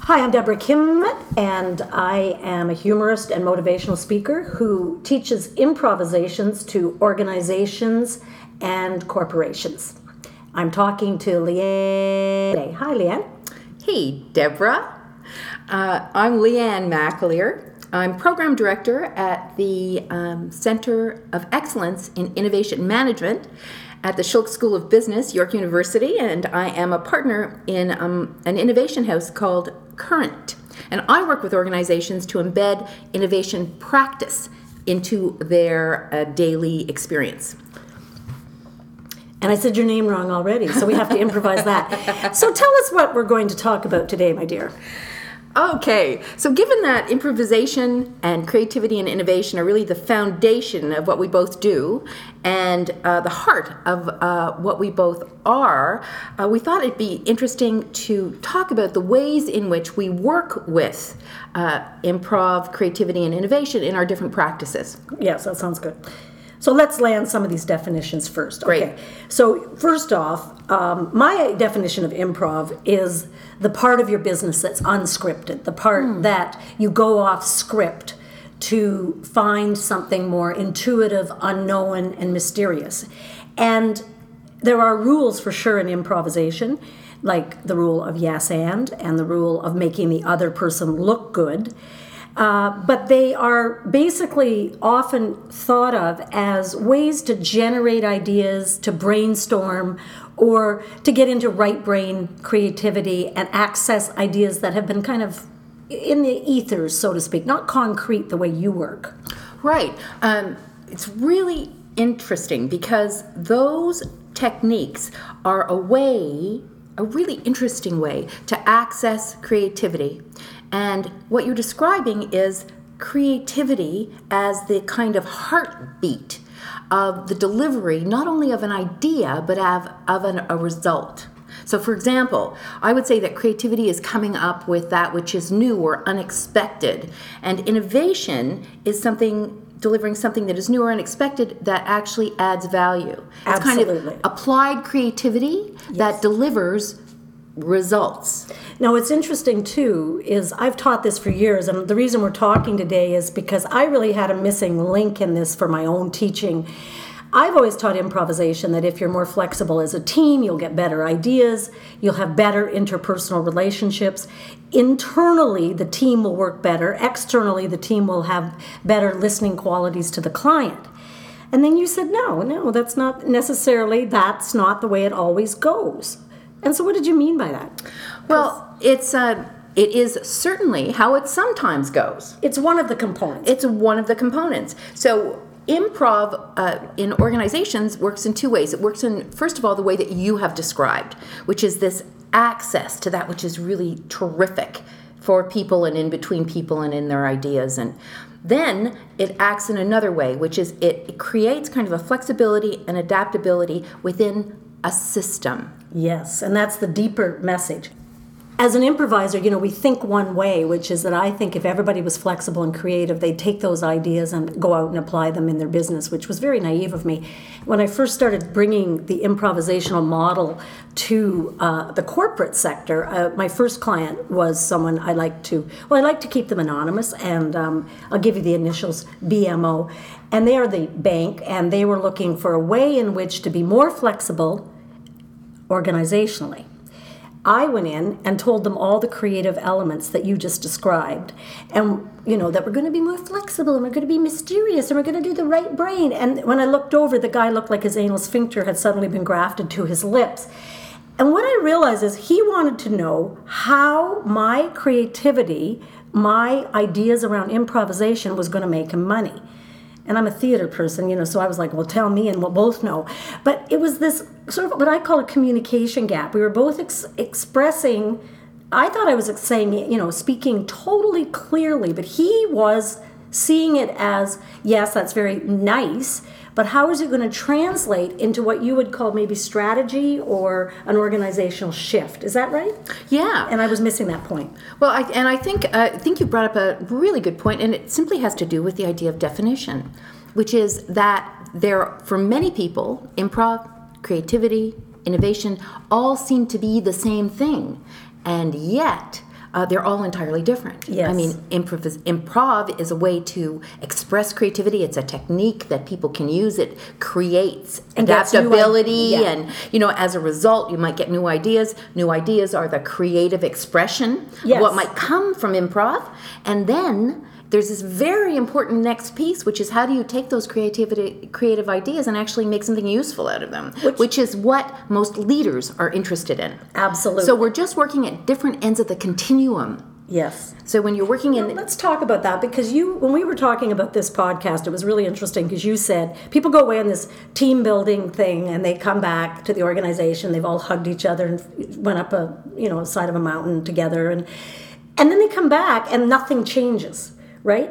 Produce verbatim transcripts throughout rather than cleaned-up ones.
Hi, I'm Deborah Kim, and I am a humorist and motivational speaker who teaches improvisations to organizations and corporations. I'm talking to Leanne. Hi, Leanne. Hey, Deborah. Uh, I'm Leanne McAleer. I'm Program Director at the um, Center of Excellence in Innovation Management at the Schultz School of Business, York University, and I am a partner in um, an innovation house called Current. And I work with organizations to embed innovation practice into their uh, daily experience. And I said your name wrong already, so we have to improvise that. So tell us what we're going to talk about today, my dear. Okay, so given that improvisation and creativity and innovation are really the foundation of what we both do and uh, the heart of uh, what we both are, uh, we thought it'd be interesting to talk about the ways in which we work with uh, improv, creativity, and innovation in our different practices. Yes, that sounds good. So let's land some of these definitions first. Great. Okay. So first off, um, my definition of improv is the part of your business that's unscripted, the part mm. that you go off script to find something more intuitive, unknown, and mysterious. And there are rules for sure in improvisation, like the rule of yes and, and the rule of making the other person look good. Uh, but they are basically often thought of as ways to generate ideas, to brainstorm, or to get into right brain creativity and access ideas that have been kind of in the ethers, so to speak, not concrete the way you work. Right. Um, it's really interesting because those techniques are a way, a really interesting way to access creativity. And what you're describing is creativity as the kind of heartbeat of the delivery, not only of an idea, but of, of an, a result. So, for example, I would say that creativity is coming up with that which is new or unexpected. And innovation is something, delivering something that is new or unexpected that actually adds value. It's Absolutely. kind of applied creativity yes. that delivers results. Now, what's interesting, too, is I've taught this for years, and the reason we're talking today is because I really had a missing link in this for my own teaching. I've always taught improvisation that if you're more flexible as a team, you'll get better ideas, you'll have better interpersonal relationships. Internally, the team will work better. Externally, the team will have better listening qualities to the client. And then you said, no, no, that's not necessarily, that's not the way it always goes. And so what did you mean by that? Well, it's uh, it is certainly how it sometimes goes. It's one of the components. It's one of the components. So improv uh, in organizations works in two ways. It works in, first of all, the way that you have described, which is this access to that which is really terrific for people and in between people and in their ideas. And then it acts in another way, which is it, it creates kind of a flexibility and adaptability within a system. Yes, and that's the deeper message. As an improviser, you know, we think one way, which is that I think if everybody was flexible and creative, they'd take those ideas and go out and apply them in their business, which was very naive of me. When I first started bringing the improvisational model to uh, the corporate sector, uh, my first client was someone I like to, well, I like to keep them anonymous, and um, I'll give you the initials, B M O. And they are the bank, and they were looking for a way in which to be more flexible organizationally. I went in and told them all the creative elements that you just described, and you know that we're going to be more flexible and we're going to be mysterious and we're going to do the right brain. And when I looked over, the guy looked like his anal sphincter had suddenly been grafted to his lips. And what I realized is he wanted to know how my creativity, my ideas around improvisation was going to make him money. And I'm a theater person, you know, so I was like, well, tell me and we'll both know. But it was this sort of what I call a communication gap. We were both ex- expressing, I thought I was saying, you know, speaking totally clearly, but he was seeing it as, yes, that's very nice, but how is it going to translate into what you would call maybe strategy or an organizational shift? Is that right? Yeah. And I was missing that point. Well, I, and I think uh, I think you brought up a really good point, and it simply has to do with the idea of definition, which is that there, for many people, improv, creativity, innovation, all seem to be the same thing, and yet uh, they're all entirely different. Yes. I mean, improv is, improv is a way to express creativity. It's a technique that people can use. It creates And gets new adaptability, i- yeah. and you know, as a result, you might get new ideas. New ideas are the creative expression Yes. of what might come from improv, and then there's this very important next piece, which is how do you take those creativity, creative ideas and actually make something useful out of them, Which- which is what most leaders are interested in. Absolutely. So we're just working at different ends of the continuum. Yes. So when you're working in, Let's talk about that, because you, when we were talking about this podcast, it was really interesting because you said people go away on this team building thing and they come back to the organization. They've all hugged each other and went up a you know side of a mountain together, and and then they come back and nothing changes, right?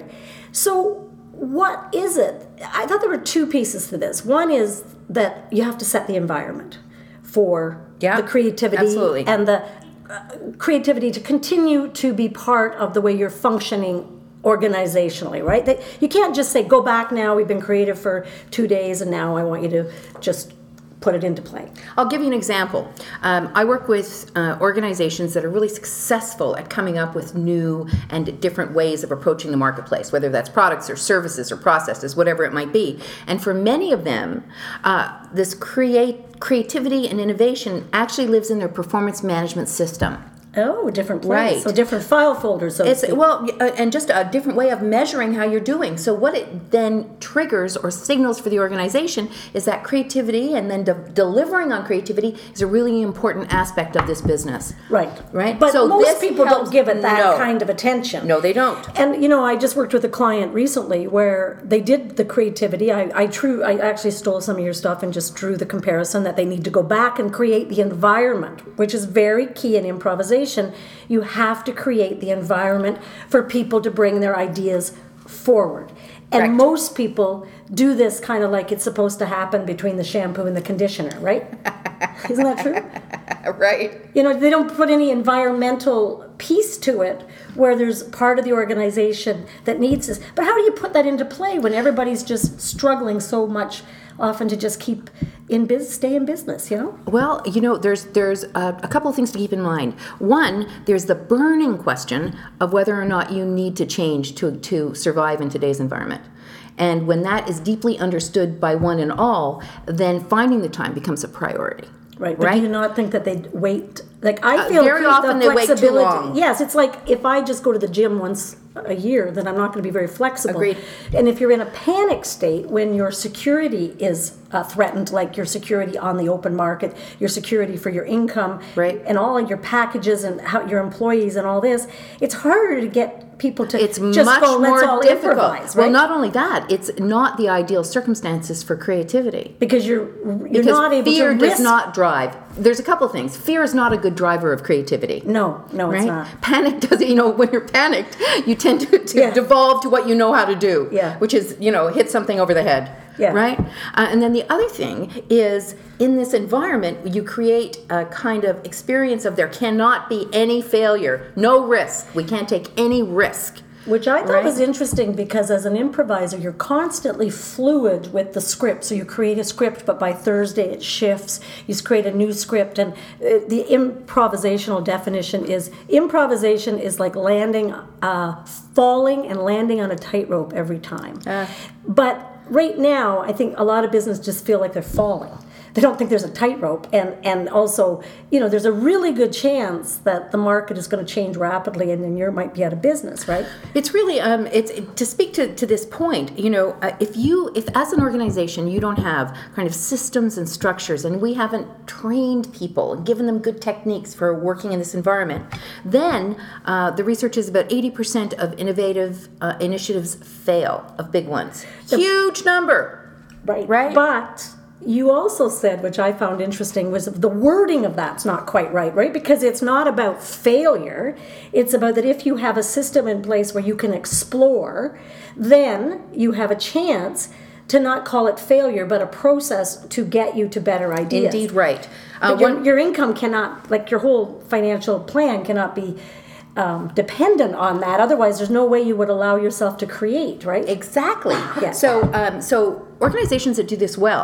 So what is it? I thought there were two pieces to this. One is that you have to set the environment for Yeah, the creativity absolutely. and the uh, creativity to continue to be part of the way you're functioning organizationally, right? That you can't just say, go back now, we've been creative for two days and now I want you to just put it into play. I'll give you an example. Um, I work with uh, organizations that are really successful at coming up with new and different ways of approaching the marketplace, whether that's products or services or processes, whatever it might be. And for many of them, uh, this create creativity and innovation actually lives in their performance management system. Oh, different place. Right. So different file folders, so to It's speak. well, uh, and just a different way of measuring how you're doing. So what it then triggers or signals for the organization is that creativity, and then de- delivering on creativity is a really important aspect of this business. Right. Right. But So most this people helps- don't give it that no. kind of attention. No, they don't. And you know, I just worked with a client recently where they did the creativity. I, I drew, I actually stole some of your stuff and just drew the comparison that they need to go back and create the environment, which is very key in improvisation. You have to create the environment for people to bring their ideas forward. And Correct. most people do this kind of like it's supposed to happen between the shampoo and the conditioner, right? Isn't that true? Right. You know, they don't put any environmental piece to it where there's part of the organization that needs this. But how do you put that into play when everybody's just struggling so much often to just keep in biz, stay in business, you know? Well, you know, there's there's a, a couple of things to keep in mind. One, there's the burning question of whether or not you need to change to to survive in today's environment. And when that is deeply understood by one and all, then finding the time becomes a priority. Right. But Right? do you not think that they'd wait? Like, I Uh, feel very the often they wait too flexibility. long. Yes, it's like if I just go to the gym once a year, then I'm not going to be very flexible. Agreed. And if you're in a panic state when your security is uh, threatened, like your security on the open market, your security for your income, Right. and all of your packages and how your employees and all this, it's harder to get people to It's just much go, more let's all difficult. improvise, Well, right? not only that, it's not the ideal circumstances for creativity. because you're you're Because not able fear to does risk. not drive. There's a couple of things. Fear is not a good driver of creativity. No, no, it's Right? not. Panic does, you know, when you're panicked, you tend to, to Yeah. devolve to what you know how to do, Yeah. which is, you know, hit something over the head. Yeah. Right? Uh, and then the other thing is in this environment, you create a kind of experience of there cannot be any failure, no risk. We can't take any risk. Which I thought Right. was interesting because as an improviser, you're constantly fluid with the script. So you create a script, but by Thursday it shifts. You create a new script, and uh, the improvisational definition is improvisation is like landing, uh, falling and landing on a tightrope every time. Uh. But right now, I think a lot of business just feel like they're falling. They don't think there's a tightrope, and and also, you know, there's a really good chance that the market is going to change rapidly, and then you might be out of business, right? It's really um, it's to speak to, to this point. You know, uh, if you if as an organization you don't have kind of systems and structures, and we haven't trained people and given them good techniques for working in this environment, then uh, the research is about eighty percent of innovative uh, initiatives fail, of big ones. Huge number. Right. Right. But you also said, which I found interesting, was the wording of that's not quite right, right? Because it's not about failure. It's about that if you have a system in place where you can explore, then you have a chance to not call it failure, but a process to get you to better ideas. Indeed, right. Uh, But your, one- your income cannot, like your whole financial plan cannot be um, dependent on that. Otherwise, there's no way you would allow yourself to create, right? Exactly. Yeah. So, um, so organizations that do this well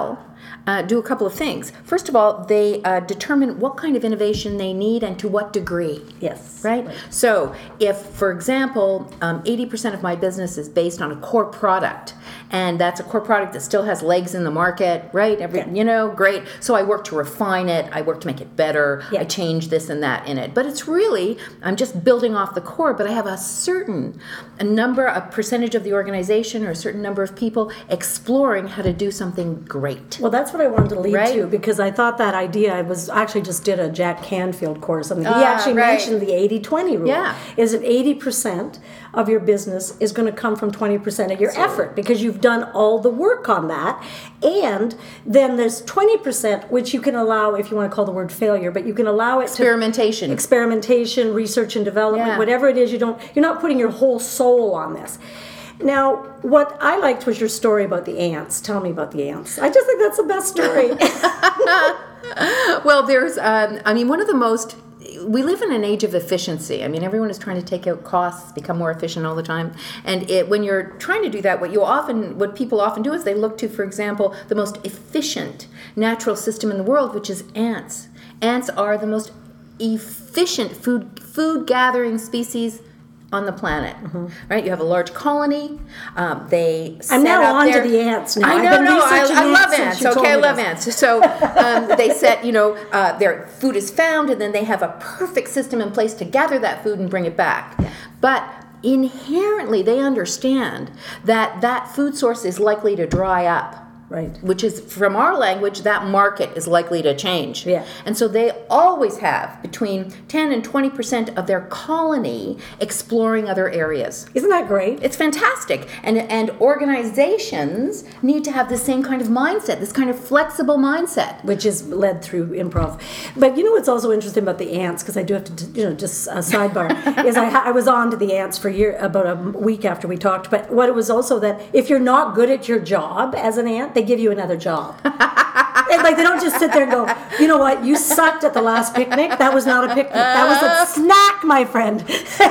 uh, do a couple of things. First of all, they uh, determine what kind of innovation they need and to what degree. Yes. Right? right. So if, for example, um, eighty percent of my business is based on a core product, and that's a core product that still has legs in the market, right? Every, yeah. You know, great. So I work to refine it. I work to make it better. Yeah. I change this and that in it. But it's really, I'm just building off the core, but I have a certain a number, a percentage of the organization or a certain number of people exploring how to do something great. Well, that's what I wanted to lead right? to, because I thought that idea, I was actually just did a Jack Canfield course. I mean, he uh, actually right. mentioned the eighty twenty rule. Yeah. Is that eighty percent of your business is going to come from twenty percent of your so, effort, because you've done all the work on that. And then there's twenty percent, which you can allow, if you want to call the word failure, but you can allow it experimentation. to experimentation, research and development, yeah. whatever it is. You don't, you're not putting your whole soul on this. Now, what I liked was your story about the ants. Tell me about the ants. I just think that's the best story. Well, there's, um, I mean, one of the most, we live in an age of efficiency. I mean, everyone is trying to take out costs, become more efficient all the time. And it, when you're trying to do that, what you often, what people often do is they look to, for example, the most efficient natural system in the world, which is ants. Ants are the most efficient food food gathering species on the planet, mm-hmm. right? You have a large colony. Um, they set I'm now up on their, to the ants now. I know, I've been no, I, researching I love ants ants. since you Okay, I told me love this. ants. So um, they set, you know, uh, their food is found, and then they have a perfect system in place to gather that food and bring it back. Yeah. But inherently, they understand that that food source is likely to dry up. Right. Which is, from our language, that market is likely to change. Yeah. And so they always have between ten and twenty percent of their colony exploring other areas. Isn't that great? It's fantastic. And and organizations need to have the same kind of mindset, this kind of flexible mindset. Which is led through improv. But you know what's also interesting about the ants, because I do have to, you know, just a sidebar, is I, I was on to the ants for a year, about a week after we talked. But what it was also that if you're not good at your job as an ant, they give you another job. And like, they don't just sit there and go, you know what, you sucked at the last picnic. That was not a picnic. That was a snack, my friend.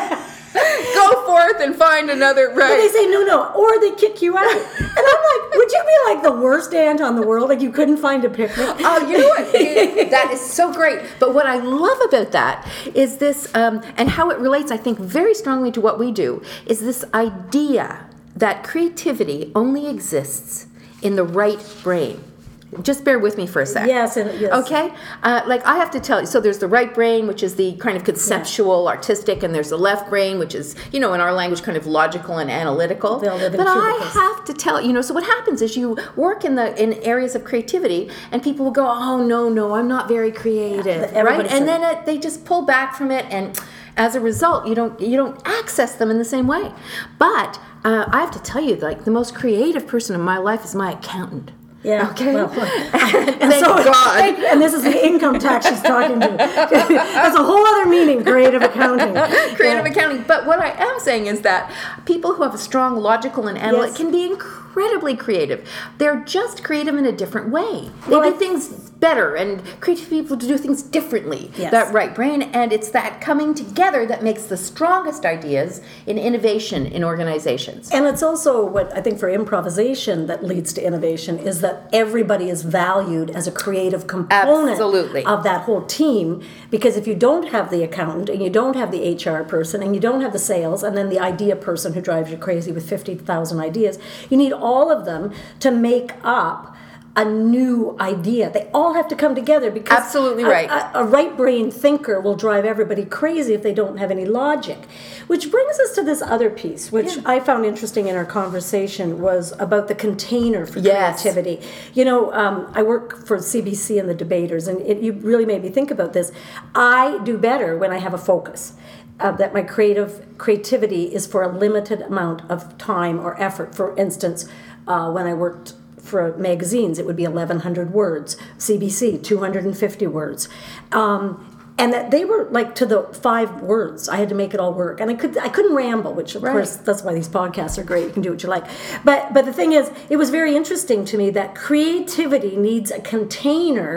Go forth and find another, right? But they say no, no, or they kick you out. And I'm like, would you be like the worst ant on the world? Like you couldn't find a picnic? Oh, you know what? That is so great. But what I love about that is this, um, and how it relates, I think, very strongly to what we do, is this idea that creativity only exists in the right brain. Just bear with me for a sec. Yes, and yes. Okay? Uh, like, I have to tell you, so there's the right brain, which is the kind of conceptual, yeah. artistic, and there's the left brain, which is, you know, in our language, kind of logical and analytical. They'll live in but cubicles. I have to tell you, know, so what happens is you work in the in areas of creativity, and people will go, oh, no, no, I'm not very creative, yeah, right? And said. then it, they just pull back from it, and as a result, you don't you don't access them in the same way. But uh, I have to tell you, like, the most creative person in my life is my accountant. Yeah. Okay. Well, and and thank so, God. And this is the income tax she's talking to. That's a whole other meaning, creative accounting. Creative yeah. accounting. But what I am saying is that people who have a strong logical and analytic yes. can be incredibly creative. They're just creative in a different way. They Well, do I, things better, and creative people do things differently. Yes. That right brain, and it's that coming together that makes the strongest ideas in innovation in organizations. And it's also what I think for improvisation that leads to innovation is that everybody is valued as a creative component Absolutely. of that whole team. Because if you don't have the accountant, and you don't have the H R person, and you don't have the sales, and then the idea person who drives you crazy with fifty thousand ideas, you need all of them to make up a new idea. They all have to come together, because Absolutely a, right. a, a right brain thinker will drive everybody crazy if they don't have any logic. Which brings us to this other piece, which Yeah. I found interesting in our conversation, was about the container for Yes. creativity. You know, um, I work for C B C and the debaters, and it you really made me think about this. I do better when I have a focus. Uh, that my creative creativity is for a limited amount of time or effort. For instance, uh, when I worked for magazines, it would be eleven hundred words. C B C, two hundred fifty words. Um, and that they were like to the five words. I had to make it all work, and I could I couldn't ramble, which of Right. course that's why these podcasts are great. You can do what you like. But but the thing is, it was very interesting to me that creativity needs a container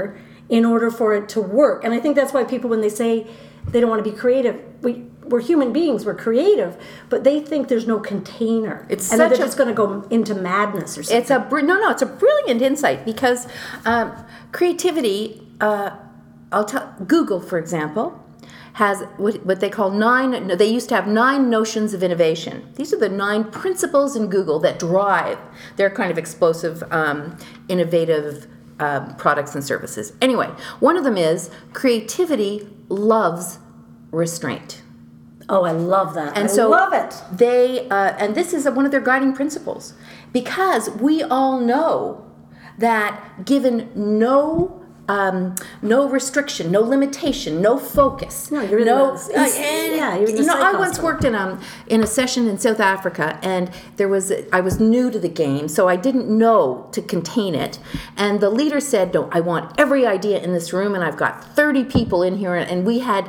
in order for it to work. And I think that's why people, when they say they don't want to be creative, we, we're human beings, we're creative, but they think there's no container. It's and such they're a- just going to go into madness or something. It's a br- no, no. It's a brilliant insight because um, creativity. Uh, I'll tell Google, for example, has what, what they call nine. No, they used to have nine notions of innovation. These are the nine principles in Google that drive their kind of explosive, um, innovative um, products and services. Anyway, one of them is creativity loves restraint. Oh, I love that. And I so love it. They uh, and this is one of their guiding principles, because we all know that given no um, no restriction, no limitation, no focus, No, you're in no. the- uh, it's- and, yeah, you're in the you know, I psych once hospital. worked in um in a session in South Africa, and there was I was new to the game, so I didn't know to contain it. And the leader said, "No, I want every idea in this room, and I've got thirty people in here," and we had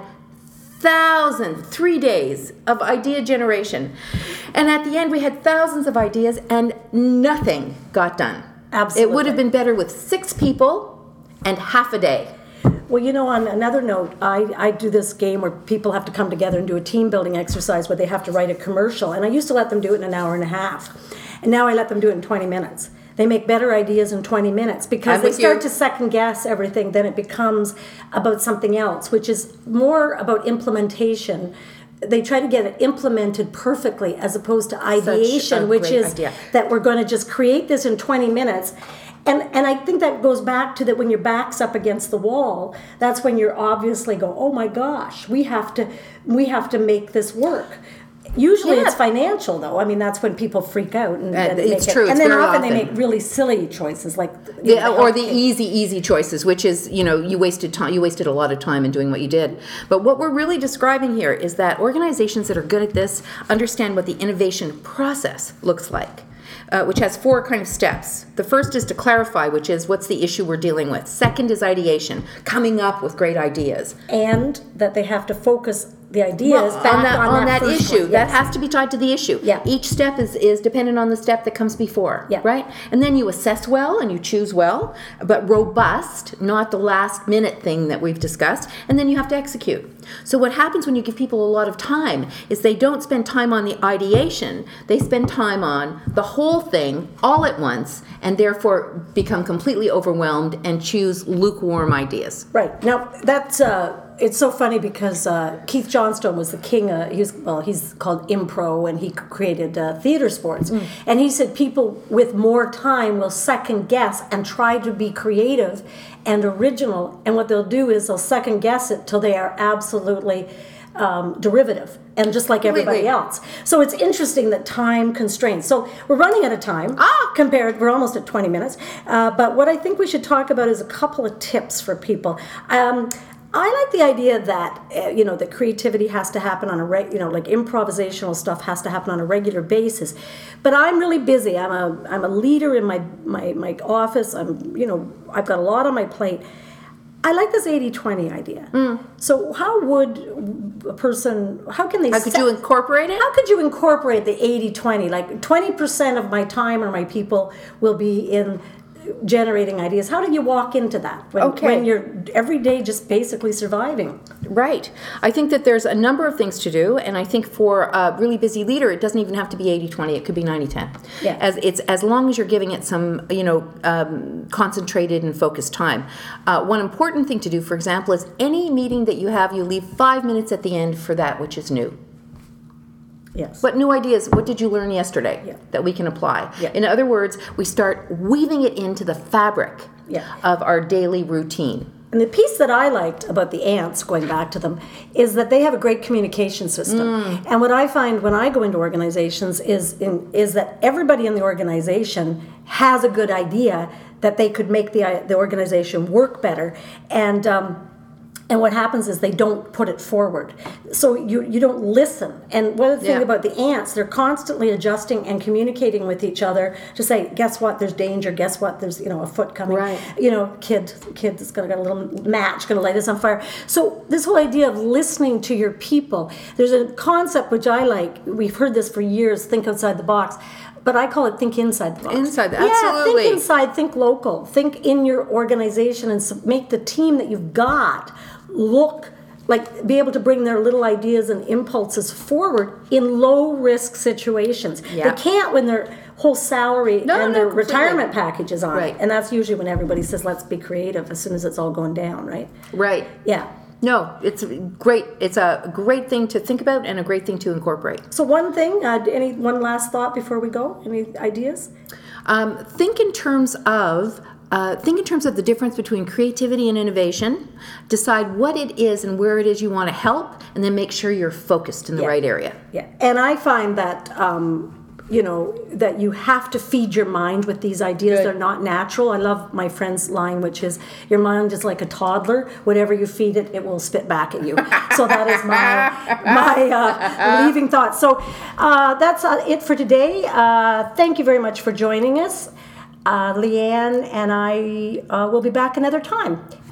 thousand three days of idea generation, and at the end we had thousands of ideas and nothing got done. Absolutely. It would have been better with six people and half a day. Well, you know, on another note, I, I do this game where people have to come together and do a team building exercise where they have to write a commercial. And I used to let them do it in an hour and a half. And now I let them do it in twenty minutes. They make better ideas in twenty minutes because I'm they with start you. to second guess everything. Then it becomes about something else, which is more about implementation. They try to get it implemented perfectly as opposed to ideation, a which great is idea. that we're going to just create this in twenty minutes. And and I think that goes back to that when your back's up against the wall, that's when you're obviously go, oh my gosh, we have to we have to make this work. Usually Yeah. it's financial though. I mean, that's when people freak out and, Uh, and it's make true. It. And It's then very often they often. make really silly choices, like you Yeah, know, or the healthcare. easy, easy choices, which is, you know, you wasted time. You wasted a lot of time in doing what you did. But what we're really describing here is that organizations that are good at this understand what the innovation process looks like, uh, which has four kind of steps. The first is to clarify, which is what's the issue we're dealing with. Second is ideation, coming up with great ideas. And that they have to focus the ideas Well, back on that, on that first issue. one, That yes. has to be tied to the issue. Yeah. Each step is, is dependent on the step that comes before. Yeah. Right? And then you assess well and you choose well, but robust, not the last minute thing that we've discussed. And then you have to execute. So what happens when you give people a lot of time is they don't spend time on the ideation. They spend time on the whole thing all at once, and therefore become completely overwhelmed and choose lukewarm ideas. Right. Now, that's, uh, it's so funny because uh, Keith Johnstone was the king, uh, he was, well, he's called Impro, and he created uh, theater sports. Mm. And he said people with more time will second guess and try to be creative and original. And what they'll do is they'll second guess it till they are absolutely um, derivative and just like everybody Completely. else. So it's interesting that time constraints. So we're running out of time. Ah! Compared, we're almost at twenty minutes. Uh, but what I think we should talk about is a couple of tips for people. Um, I like the idea that uh, you know that creativity has to happen on a reg, you know like improvisational stuff has to happen on a regular basis. But I'm really busy. I'm a I'm a leader in my my my office. I'm you know I've got a lot on my plate. I like this eighty twenty idea. So how would a person? How can they? How could set- you incorporate it? How could you incorporate the eighty twenty? Like twenty percent of my time or my people will be in generating ideas. How do you walk into that when, Okay. when you're every day just basically surviving? Right. I think that there's a number of things to do, and I think for a really busy leader, it doesn't even have to be eighty twenty. It could be ninety ten. Yeah. As it's as long as you're giving it some, you know, um, concentrated and focused time. Uh, one important thing to do, for example, is any meeting that you have, you leave five minutes at the end for that which is new. Yes. What new ideas, what did you learn yesterday Yeah. that we can apply? Yeah. In other words, we start weaving it into the fabric Yeah. of our daily routine. And the piece that I liked about the ants, going back to them, is that they have a great communication system. And what I find when I go into organizations is in, is that everybody in the organization has a good idea that they could make the the organization work better. And um, and what happens is they don't put it forward. So you you don't listen. And one thing Yeah. about the ants, they're constantly adjusting and communicating with each other to say, guess what, there's danger, guess what, there's you know a foot coming. Right. You know, kid kid that's gonna got a little match, gonna light us on fire. So this whole idea of listening to your people, there's a concept which I like, we've heard this for years, think outside the box. but I call it think inside the box. Inside, Yeah, absolutely. think inside, think local, think in your organization, and s- make the team that you've got look like be able to bring their little ideas and impulses forward in low risk situations. Yeah. They can't when their whole salary No, and no, their completely. retirement package is on Right. it. And that's usually when everybody says, let's be creative as soon as it's all going down, right? Right. Yeah. No, it's great. It's a great thing to think about and a great thing to incorporate. So one thing, uh, any one last thought before we go? Any ideas? Um, think in terms of uh, think in terms of the difference between creativity and innovation. Decide what it is and where it is you want to help, and then make sure you're focused in the Yeah. right area. Yeah, and I find that um, you know that you have to feed your mind with these ideas. Good. They're not natural. I love my friend's line, which is, "Your mind is like a toddler. Whatever you feed it, it will spit back at you." So that is my my uh, leaving thought. So uh, that's uh, it for today. Uh, thank you very much for joining us. Uh, Leanne and I uh, will be back another time.